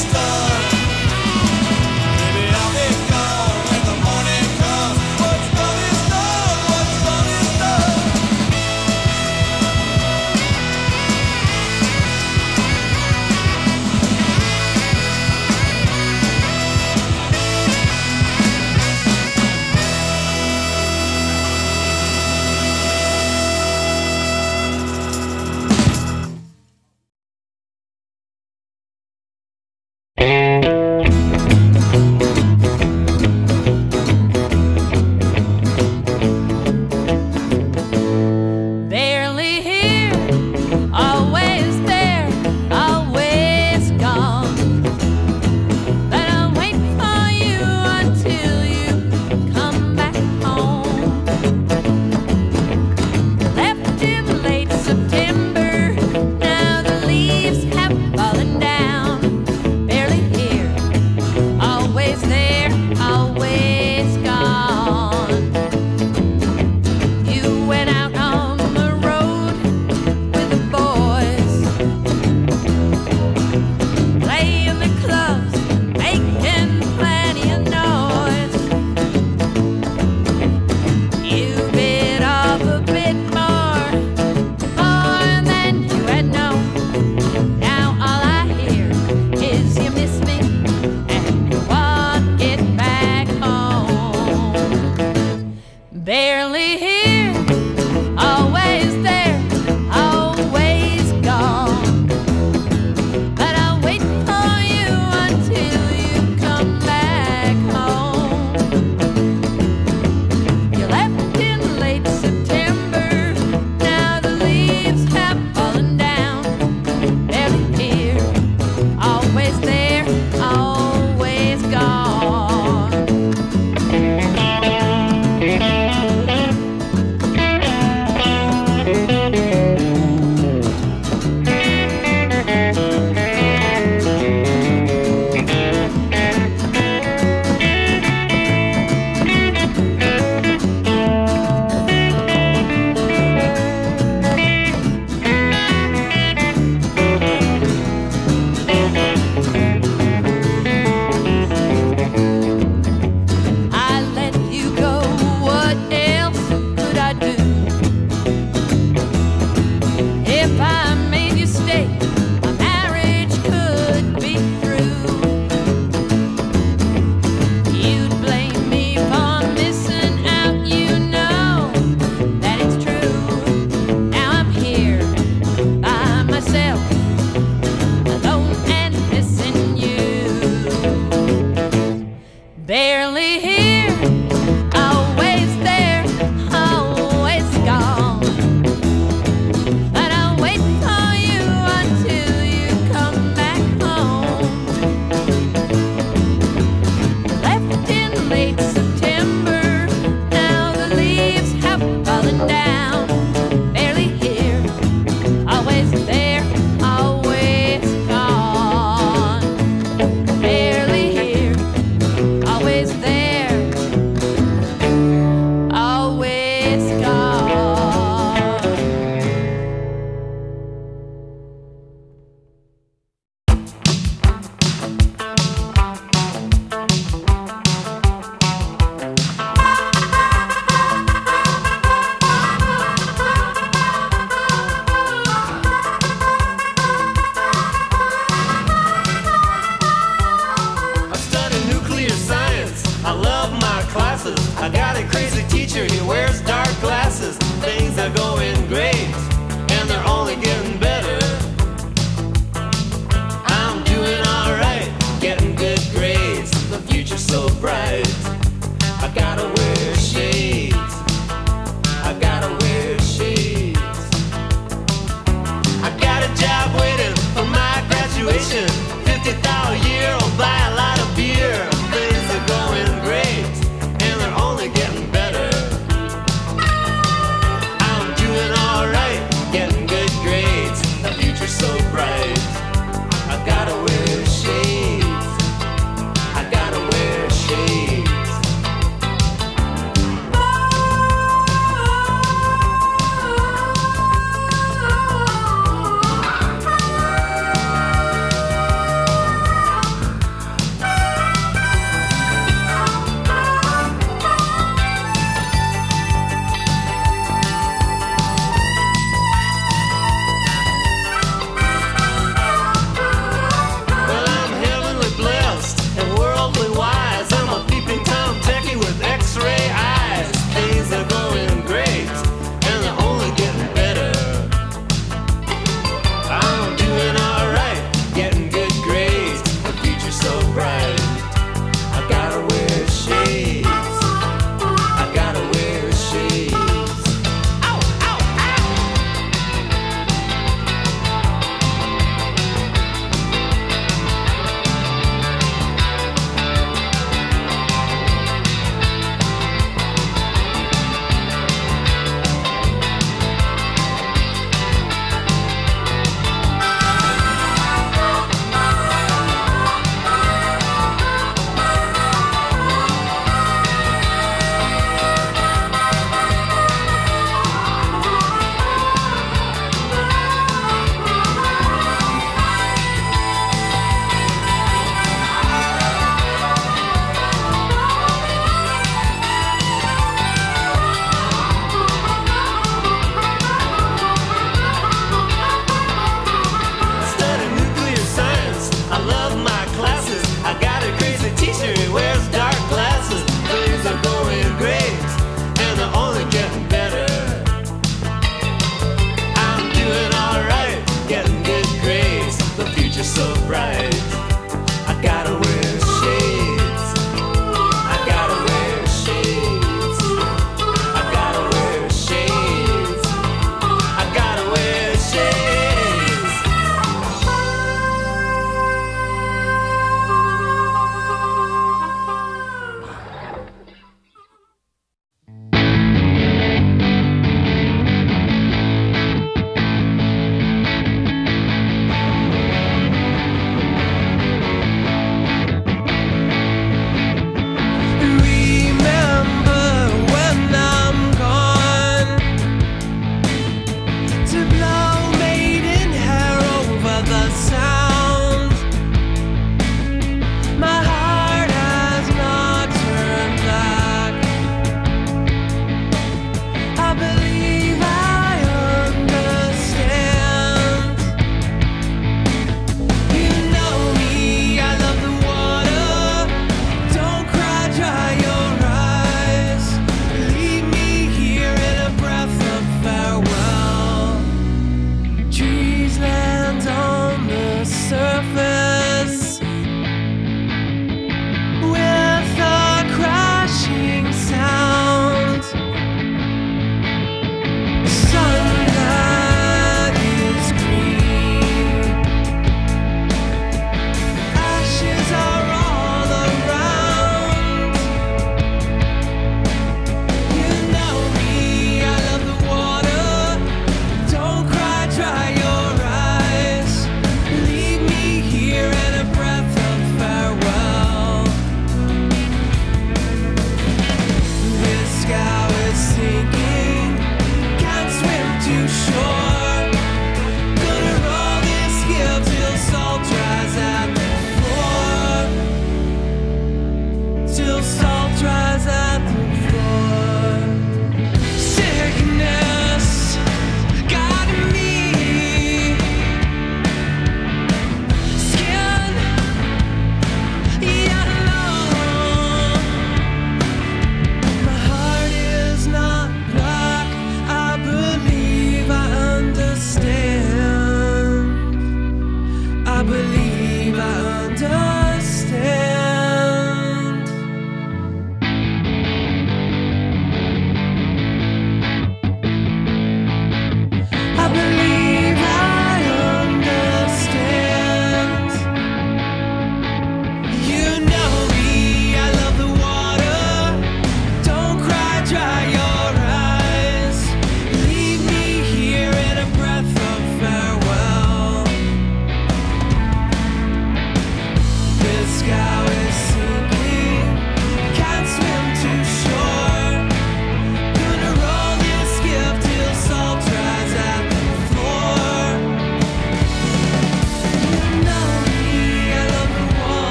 you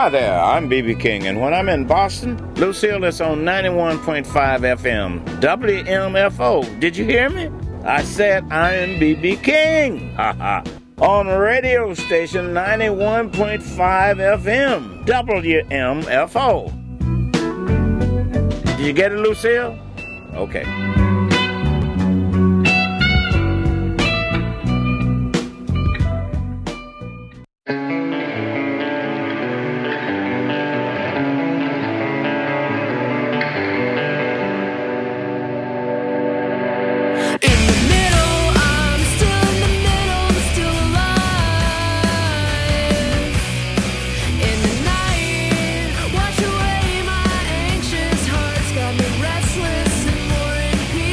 Hi there, I'm B.B. King, and when I'm in Boston, Lucille is on 91.5 FM, WMFO. Did you hear me? I said I am B.B. King. Ha ha. On radio station 91.5 FM, WMFO. Did you get it, Lucille? Okay. Restless and more in peace.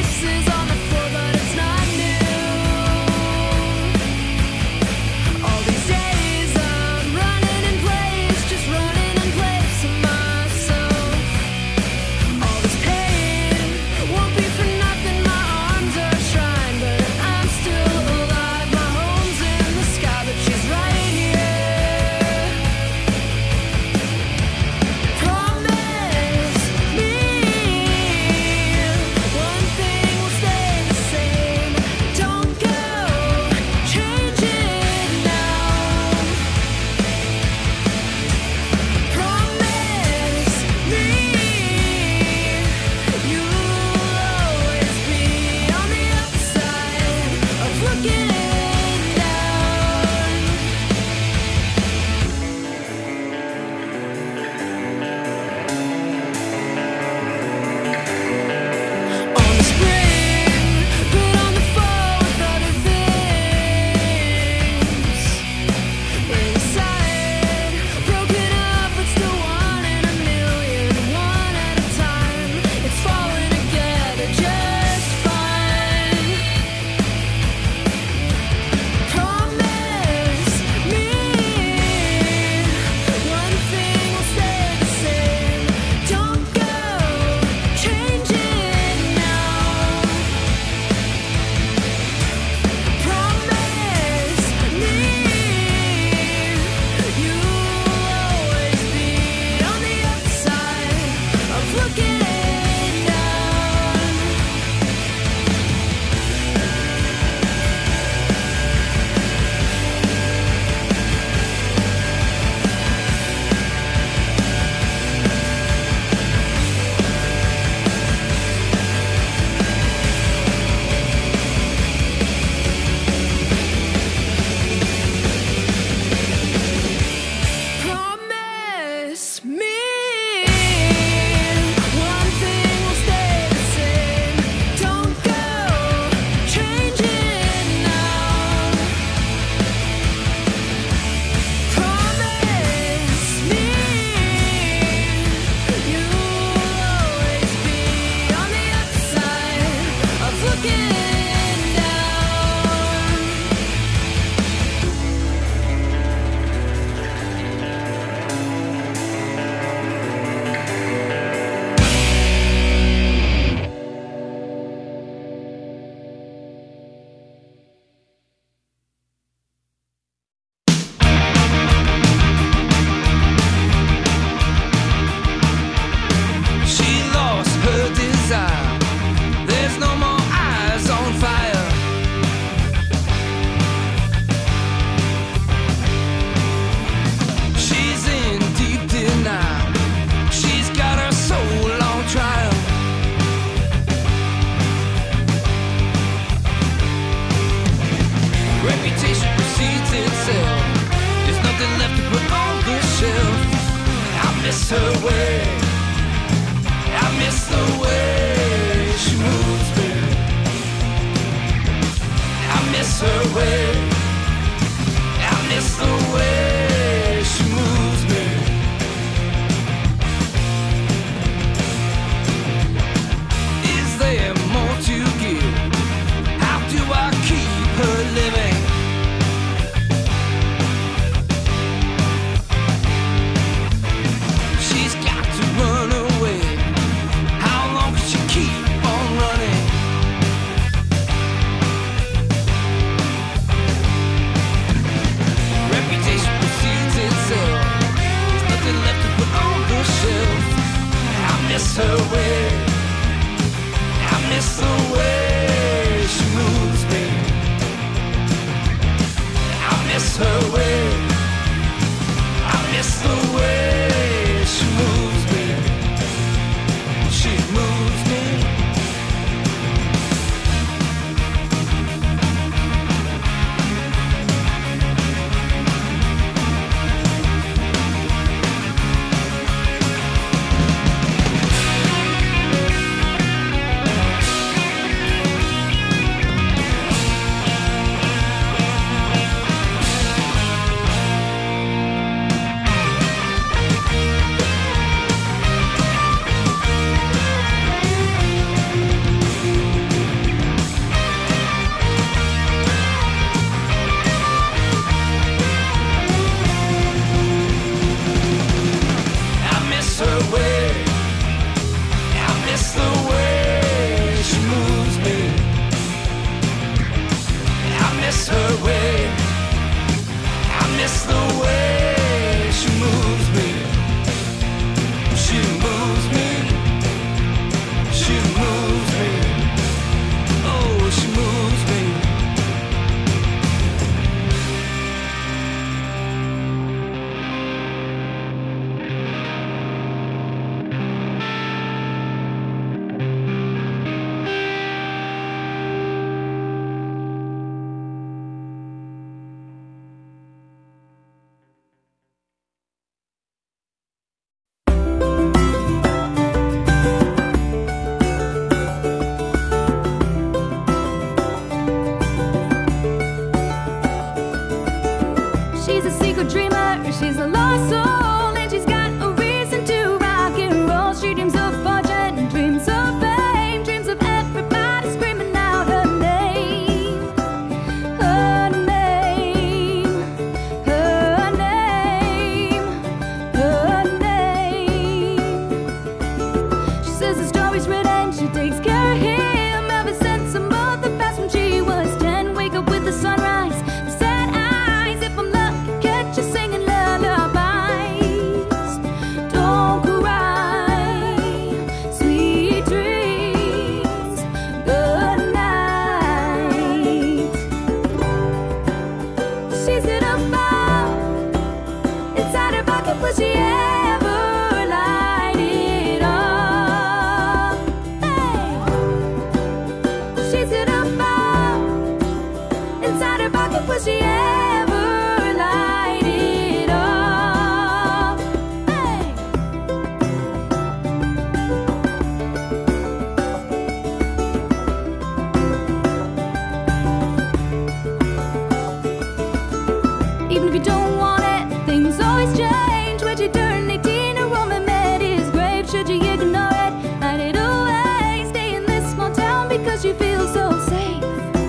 she feels so safe,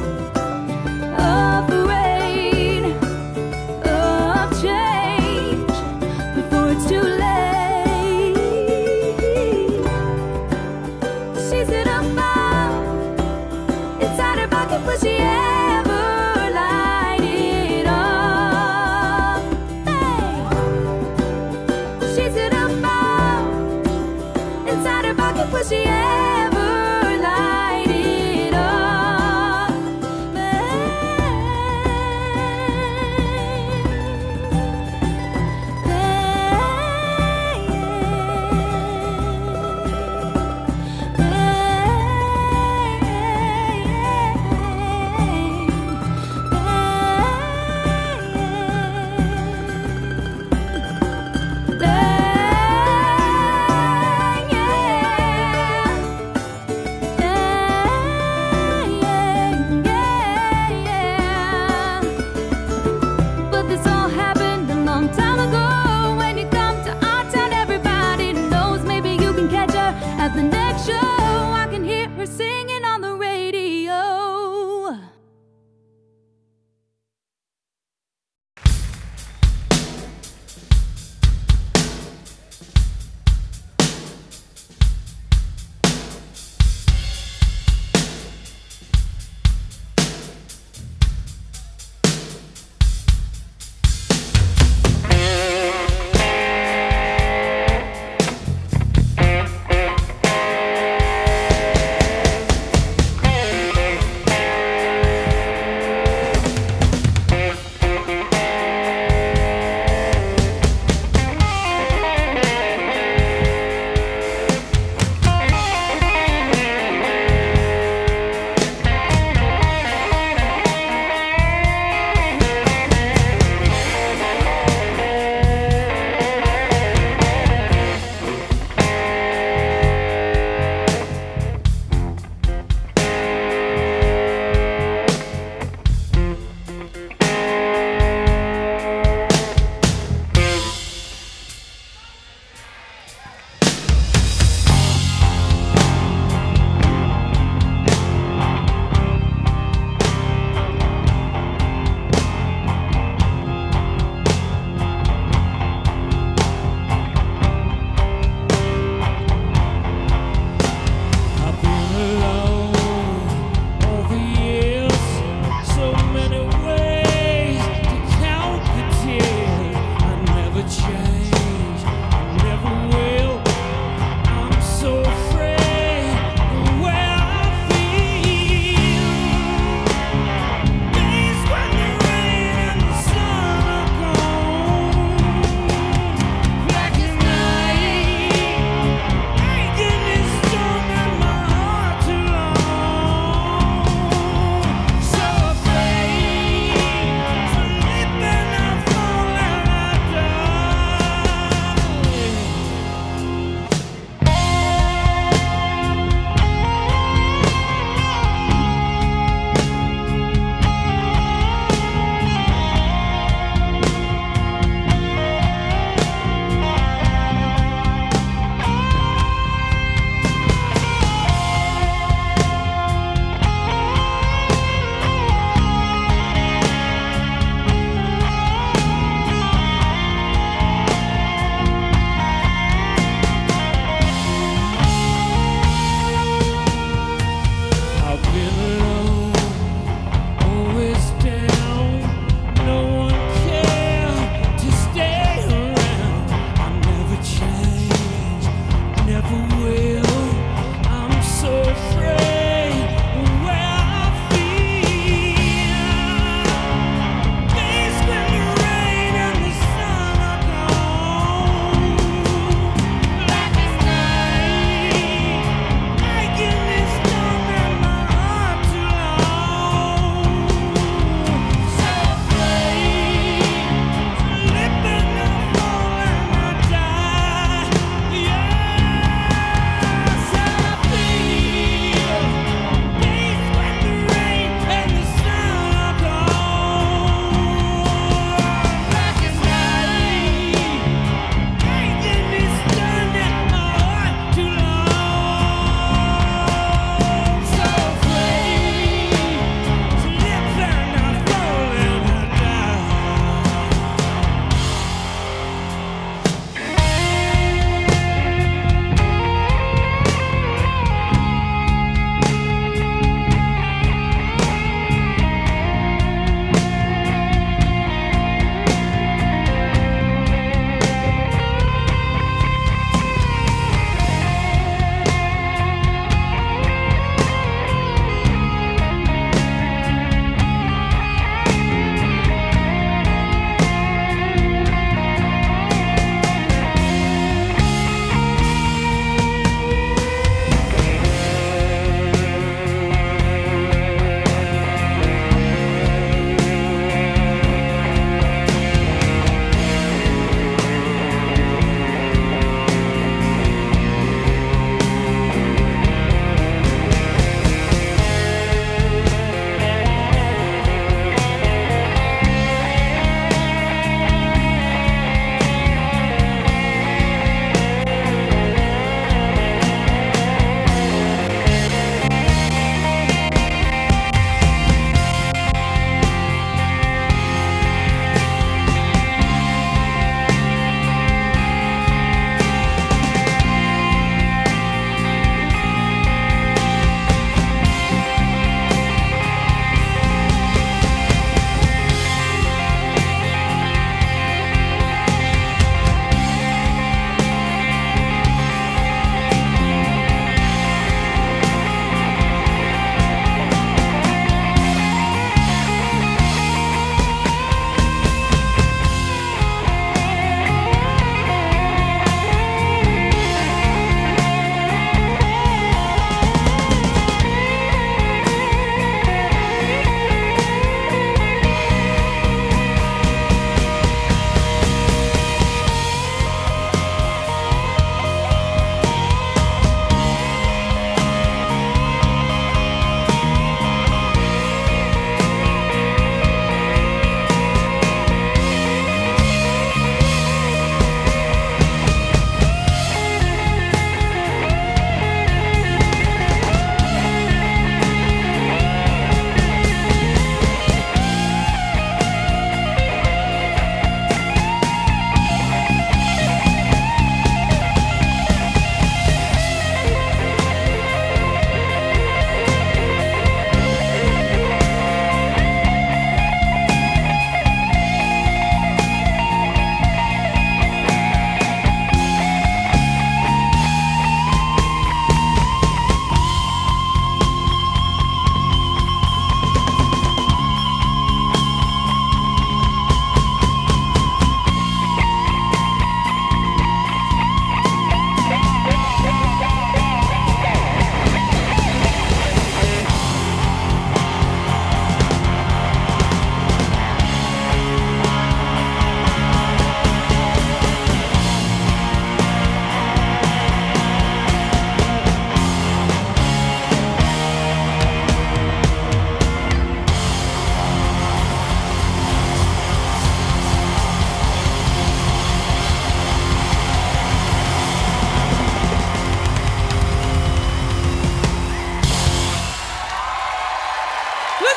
afraid of change before it's too late. She's in a bow inside her pocket, will she ever light it up? Hey. She's in a bow inside her pocket, will she ever light it up?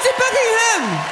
Lindsey Buckingham!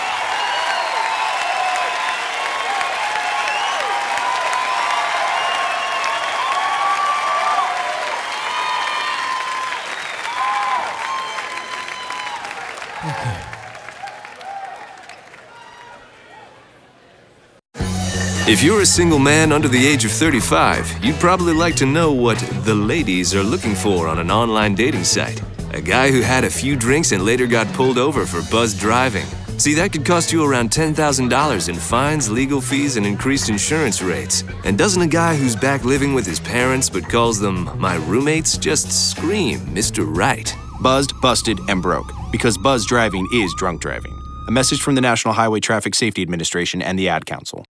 If you're a single man under the age of 35, you'd probably like to know what the ladies are looking for on an online dating site. A guy who had a few drinks and later got pulled over for buzzed driving. See, that could cost you around $10,000 in fines, legal fees, and increased insurance rates. And doesn't a guy who's back living with his parents but calls them my roommates just scream Mr. Right? Buzzed, busted, and broke. Because buzz driving is drunk driving. A message from the National Highway Traffic Safety Administration and the Ad Council.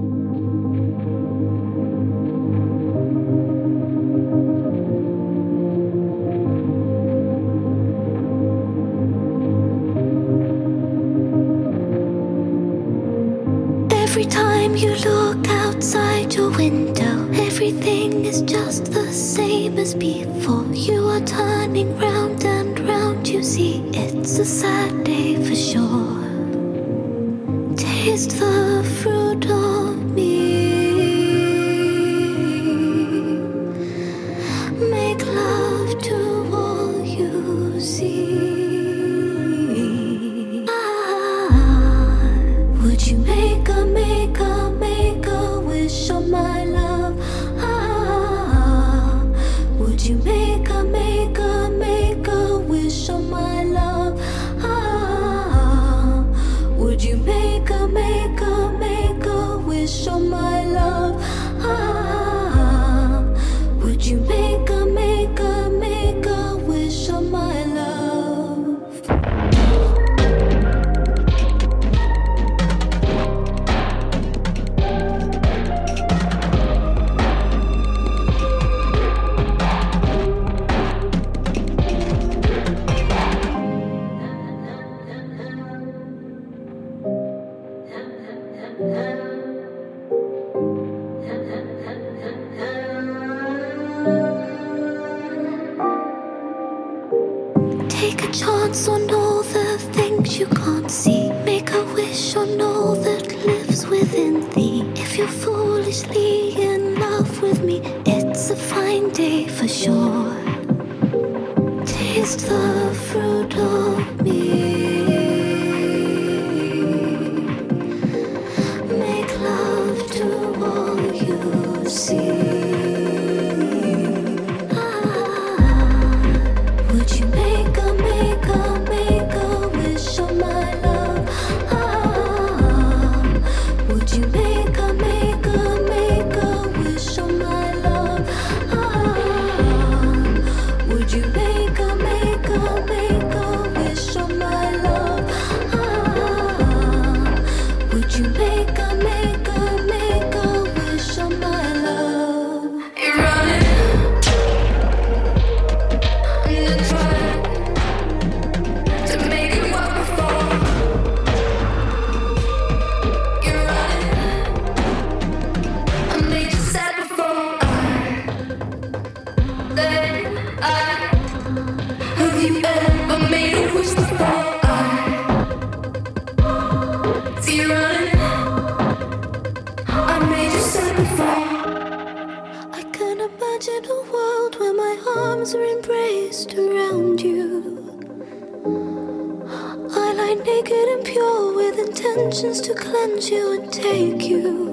Every time you look outside your window, everything is just the same as before. You are turning round and round, you see it's a sad day for sure. Taste the fruit of me. Make love to all you see. Would you make a wish on my love? Would you make a wish on my love? Would you make a wish on my love? Would you make a wish on my love? Take a chance on all the things you can't see. Make a wish on all that lives within thee. If you're foolishly in love with me, it's a fine day for sure. Taste the fruit of me. Make love to all you see. Would you make a wish on my love? Would you make a wish on my love? Would you make a wish on my love? Would you make a wish on my love? You're running. I can imagine a world where my arms are embraced around you. I lie naked and pure with intentions to cleanse you and take you.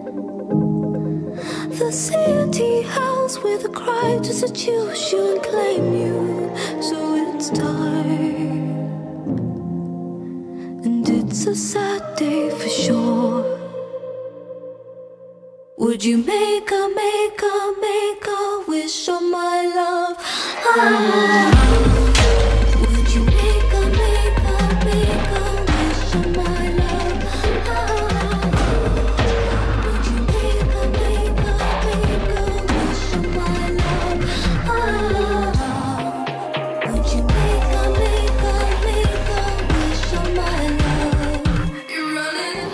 The city howls with a cry to seduce you and claim you. So it's time, and it's a sad day for sure. Would you make a wish on my love? Would you make a wish on my love? Would you make a wish on my love? Would you make a wish on my love? You're running.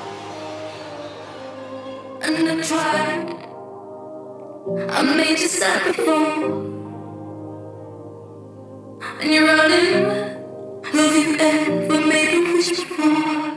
And I tried. I made you sad before. And you're running. Love we've ever made a wish before.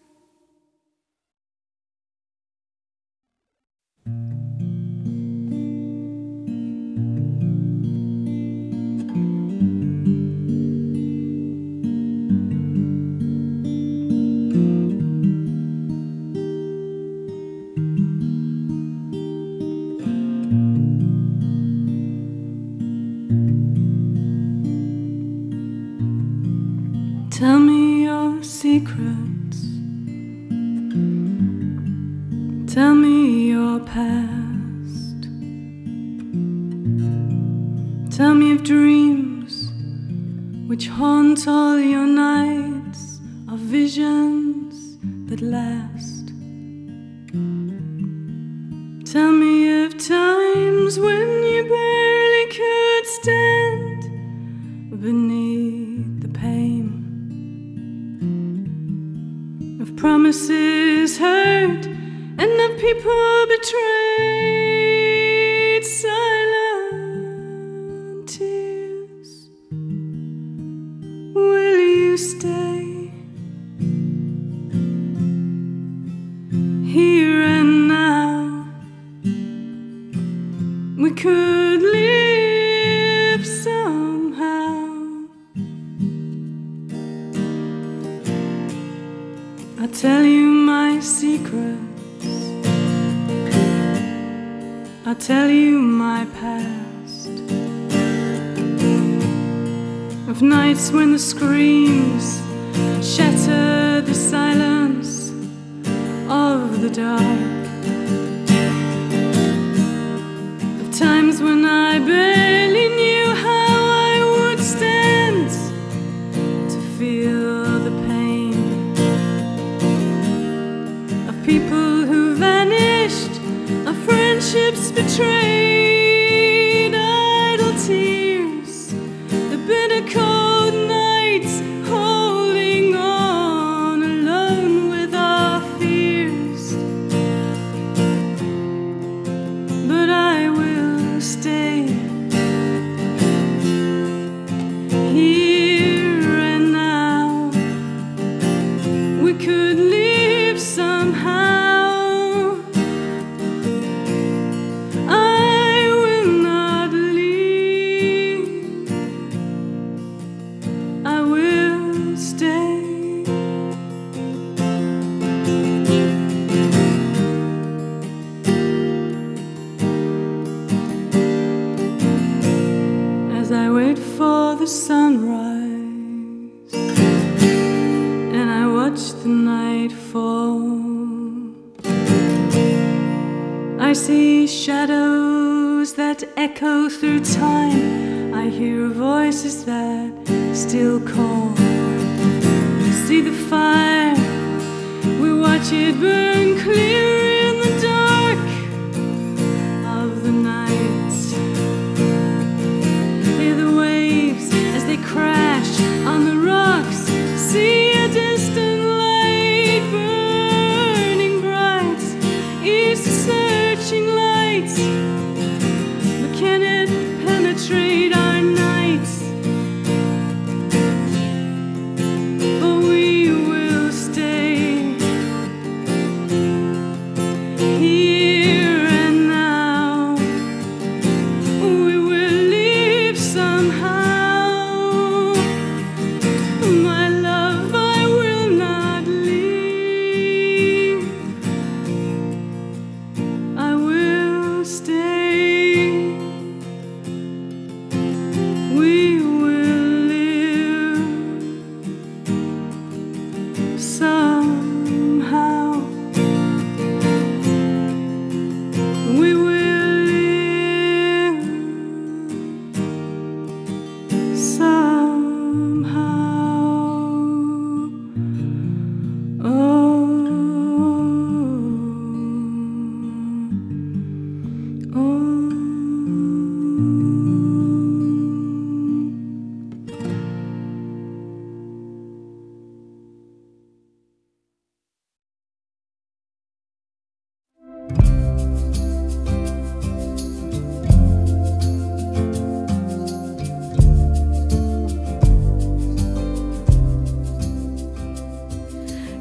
Tell me your secrets. Tell me your past. Tell me of dreams which haunt all your nights, of visions that last. Tell me of times when you barely could stand beneath the pain, of promises heard and of people betrayed, silent tears. Will you stay here and now? We could live somehow. I'll tell you my secrets. I'll tell you my past, of nights when the screams shatter the silence of the dark, of times when I barely knew how I would stand to feel the pain, of people who vanished, of friendships betrayed, idle tears, the bitter cold nights, holding on alone with our fears. But I will stay here and now. We could live somehow. As I wait for the sunrise and I watch the night fall, I see shadows that echo through time. I hear voices that still call. See the fire, we watch it burn clear in the dark of the night. Crash on the rocks, see a distant light burning bright. Is searching lights, but can it penetrate our nights? For we will stay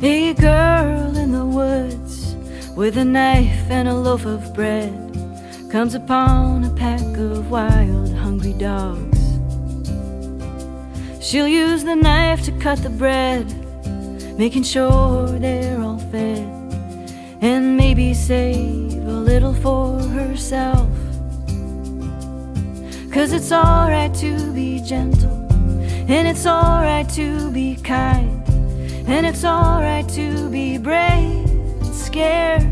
A girl in the woods with a knife and a loaf of bread comes upon a pack of wild, hungry dogs. She'll use the knife to cut the bread, making sure they're all fed, and maybe save a little for herself. 'Cause it's alright to be gentle, and it's alright to be kind, and it's alright to be brave and scared.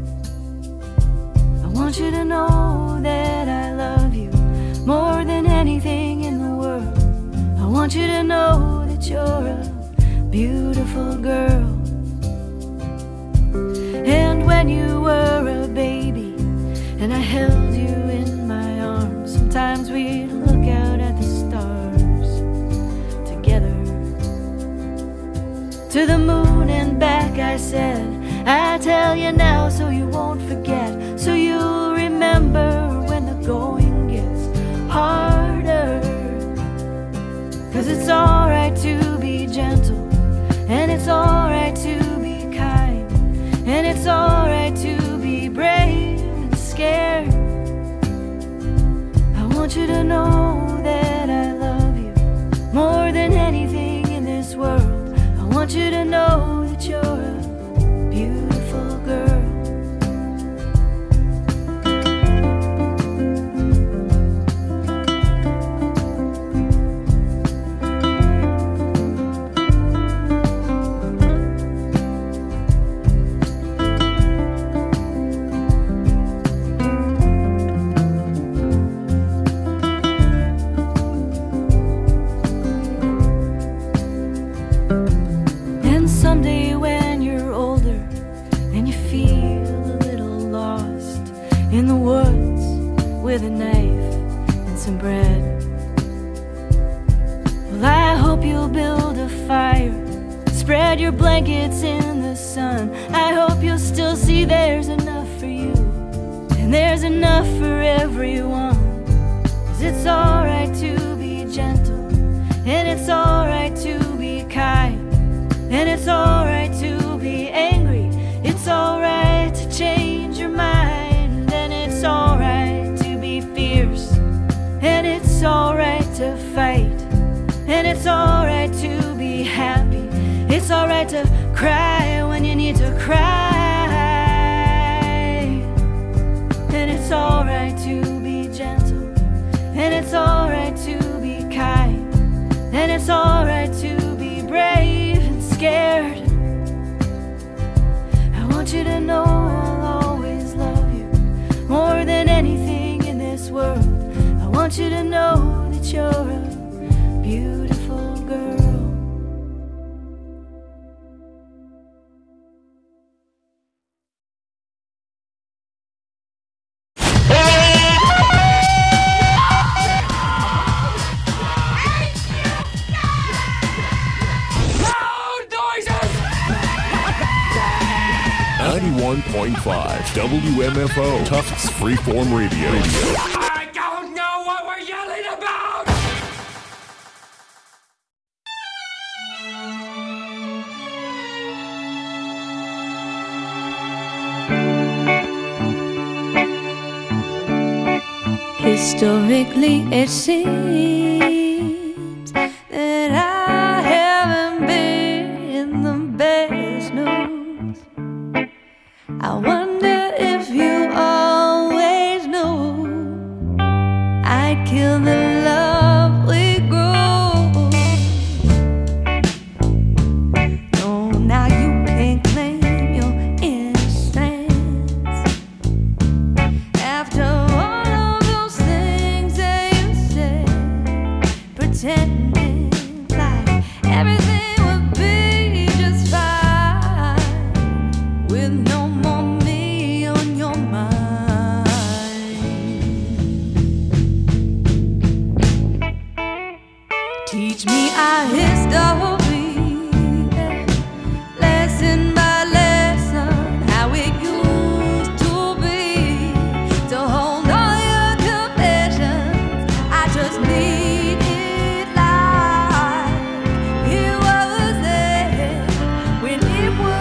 I want you to know that I love you more than anything in the world. I want you to know that you're a beautiful girl. And when you were a baby and I held you in my arms, sometimes we'd look out at the stars together. To the moon and back I said, I tell you now so you won't forget, so you'll remember when the going gets harder. 'Cause it's alright to be gentle, and it's alright to be kind, and it's alright to be brave and scared. I want you to know that I love you more than anything in this world. I want you to know that you're a beautiful girl. Someday when you're older and you feel a little lost in the woods with a knife and some bread, well, I hope you'll build a fire, spread your blankets in the sun. I hope you'll still see there's enough for you and there's enough for everyone. 'Cause it's alright to be gentle, and it's alright to be kind, and it's alright to be angry, it's alright to change your mind, and it's alright to be fierce, and it's alright to fight, and it's alright to be happy, it's alright to cry when you need to cry, and it's alright to be gentle, and it's alright to be kind, and it's alright to be brave and scared. I want you to know I'll always love you more than anything in this world. I want you to know that you're a beautiful girl. WMFO, Tufts Freeform Radio. I don't know what we're yelling about! Historically, it seems that I haven't been the best news. I wonder if you always knew I'd kill the love we grew. No, now you can't claim your innocence after all of those things that you said, pretending like everything would be just fine with no more me on your mind. Teach me our history, lesson by lesson, how it used to be, to hold all your confessions. I just need it like it was there when it was.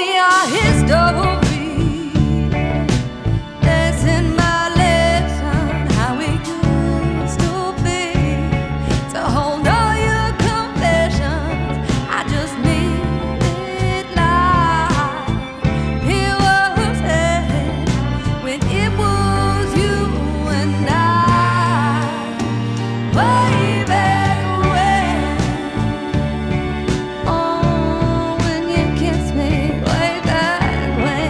me our history. Lesson by lesson, how it used to be. To hold all your confessions, I just need it like it was said when it was you and I. Way back when, oh, when you kissed me, way back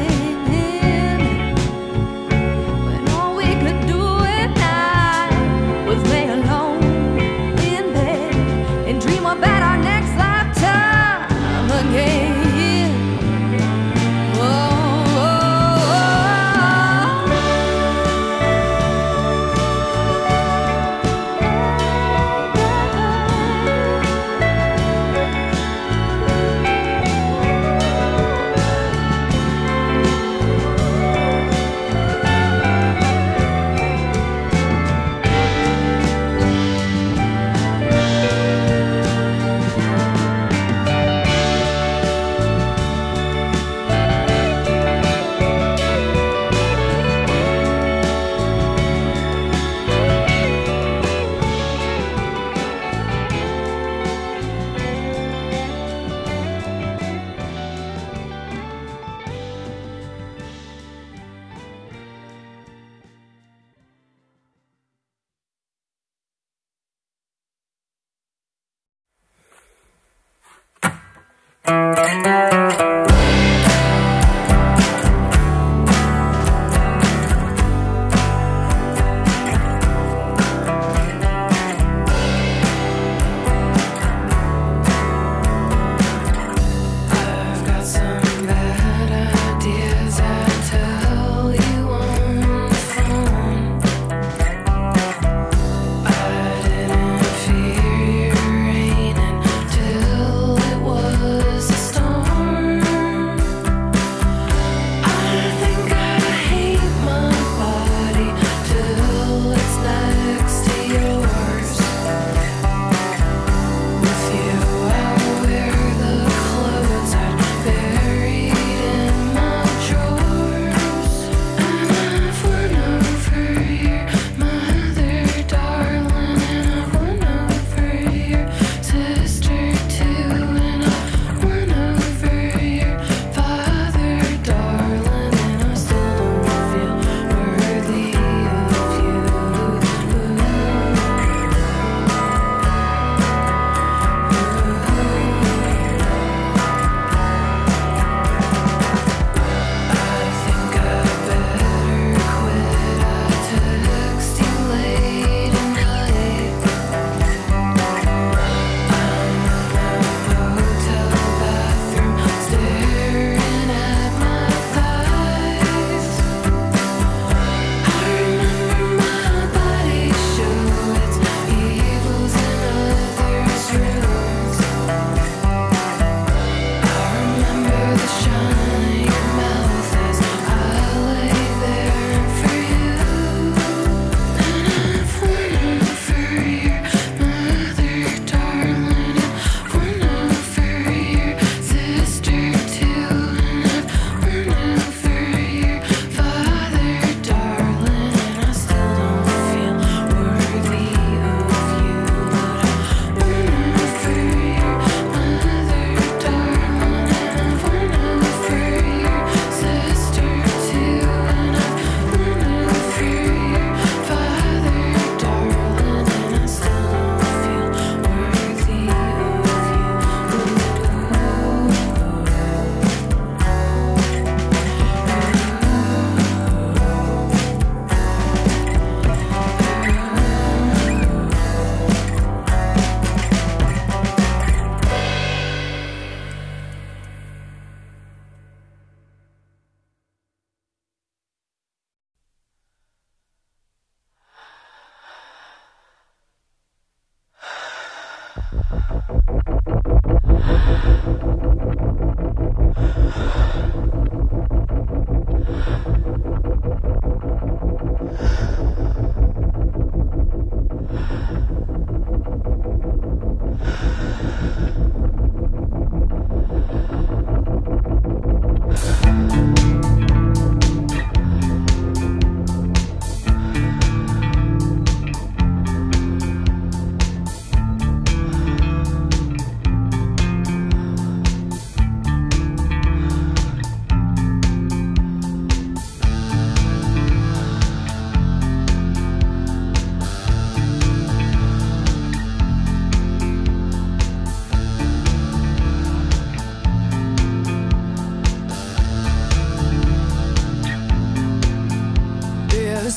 when all we could do at night was lay alone in bed and dream about our next lifetime again. I've got some bad ideas I tell you on the phone. I didn't fear your rain until it was a storm.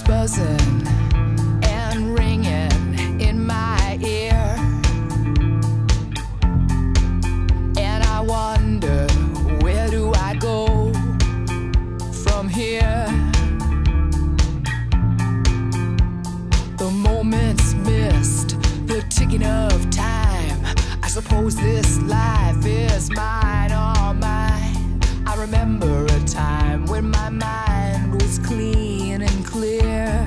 buzzing and ringing in my ear, and I wonder, where do I go from here? The moments missed, the ticking of time. I suppose this life is mine, all mine. I remember a time when my mind was clean and clear.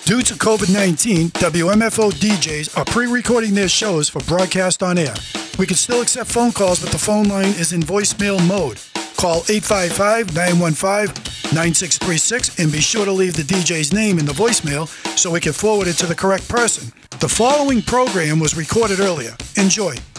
Due to COVID-19, WMFO DJs are pre-recording their shows for broadcast on air. We can still accept phone calls, but the phone line is in voicemail mode. Call 855-915-9636 and be sure to leave the DJ's name in the voicemail so we can forward it to the correct person. The following program was recorded earlier. Enjoy.